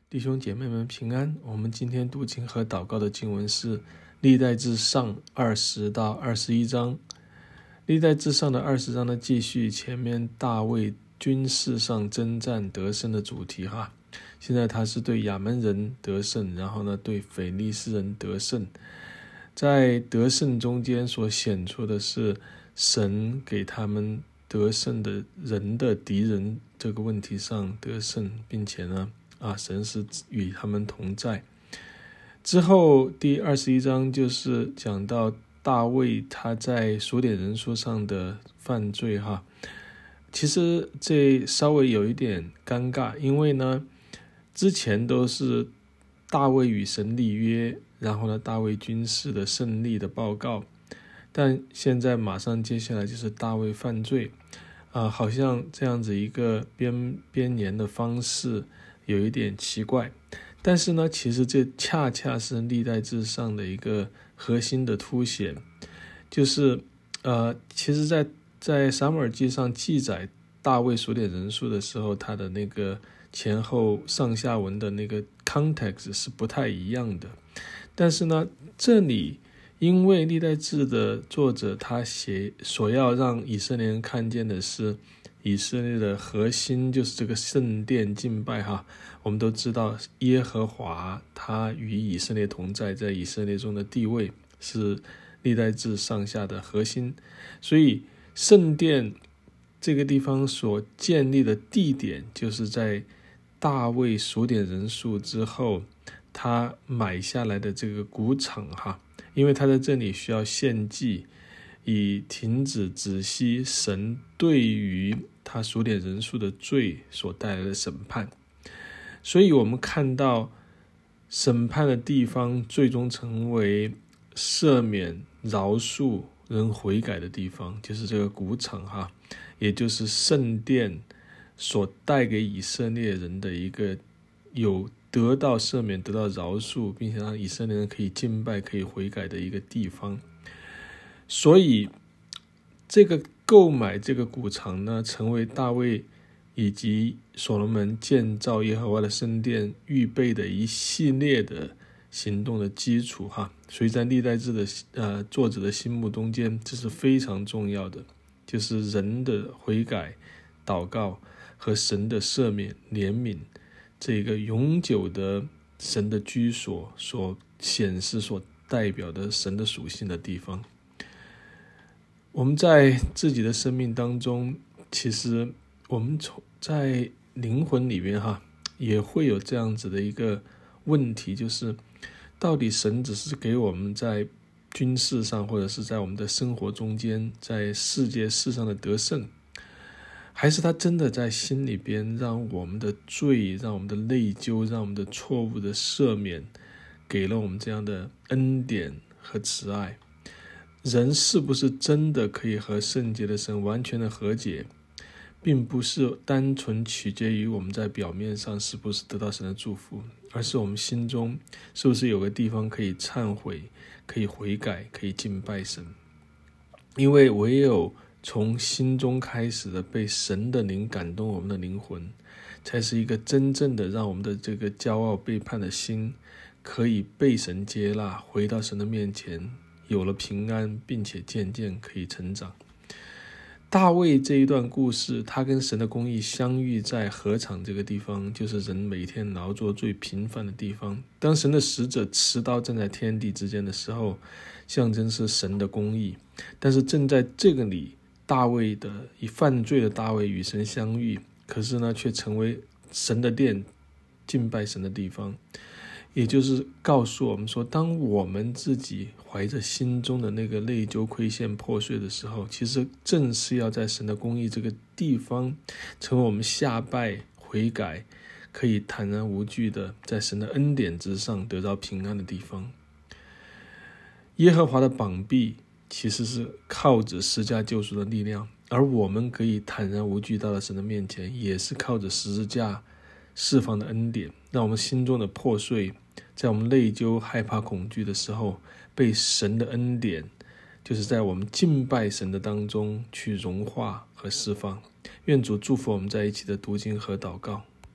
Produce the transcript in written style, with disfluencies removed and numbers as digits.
弟兄姐妹们平安。我们今天读经和祷告的经文是历代志上20到21章。历代志上的20章的继续前面大卫军事上征战得胜的主题哈。现在他是对亚扪人得胜，然后呢对非利士人得胜。在得胜中间所显出的是神给他们得胜的人的敌人这个问题上得胜，并且呢神是与他们同在。之后第21章就是讲到大卫他在数点人数上的犯罪哈。其实这稍微有一点尴尬，因为呢之前都是大卫与神立约，然后呢大卫军事的胜利的报告，但现在马上接下来就是大卫犯罪好像这样子一个编年的方式有一点奇怪，但是呢其实这恰恰是历代志上的一个核心的凸显，就是其实在撒母耳记上记载大卫数点人数的时候，他的那个前后上下文的那个 context 是不太一样的。但是呢这里因为历代志的作者他所要让以色列人看见的是以色列的核心，就是这个圣殿敬拜哈。我们都知道耶和华他与以色列同在，在以色列中的地位是历代志上下的核心，所以圣殿这个地方所建立的地点就是在大卫数点人数之后他买下来的这个谷场哈。因为他在这里需要献祭，以停止止息神对于他数点人数的罪所带来的审判。所以我们看到审判的地方最终成为赦免饶恕人悔改的地方，就是这个谷场哈，也就是圣殿所带给以色列人的一个有得到赦免得到饶恕，并且让以色列人可以敬拜可以悔改的一个地方。所以这个购买这个谷场呢，成为大卫以及所罗门建造耶和华的圣殿预备的一系列的行动的基础哈。所以在历代志的作者的心目中间，这是非常重要的，就是人的悔改祷告和神的赦免怜悯，这个永久的神的居所所显示所代表的神的属性的地方。我们在自己的生命当中，其实我们在灵魂里面也会有这样子的一个问题，就是到底神只是给我们在军事上或者是在我们的生活中间在世界事上的得胜，还是他真的在心里边让我们的罪，让我们的内疚，让我们的错误的赦免，给了我们这样的恩典和慈爱。人是不是真的可以和圣洁的神完全的和解，并不是单纯取决于我们在表面上是不是得到神的祝福，而是我们心中是不是有个地方可以忏悔，可以悔改，可以敬拜神。因为唯有从心中开始的被神的灵感动我们的灵魂，才是一个真正的让我们的这个骄傲背叛的心可以被神接纳，回到神的面前，有了平安，并且渐渐可以成长。大卫这一段故事，他跟神的公义相遇在禾场这个地方，就是人每天劳作最频繁的地方。当神的使者持刀站在天地之间的时候，象征是神的公义。但是正在这个里，大卫以犯罪的大卫与神相遇，可是呢却成为神的殿，敬拜神的地方。也就是告诉我们说，当我们自己怀着心中的那个内疚亏欠破碎的时候，其实正是要在神的公义这个地方，成为我们下拜悔改可以坦然无惧的在神的恩典之上得到平安的地方。耶和华的膀臂其实是靠着十字架救赎的力量，而我们可以坦然无惧到了神的面前，也是靠着十字架释放的恩典，让我们心中的破碎，在我们内疚害怕恐惧的时候，被神的恩典就是在我们敬拜神的当中去融化和释放。愿主祝福我们在一起的读经和祷告。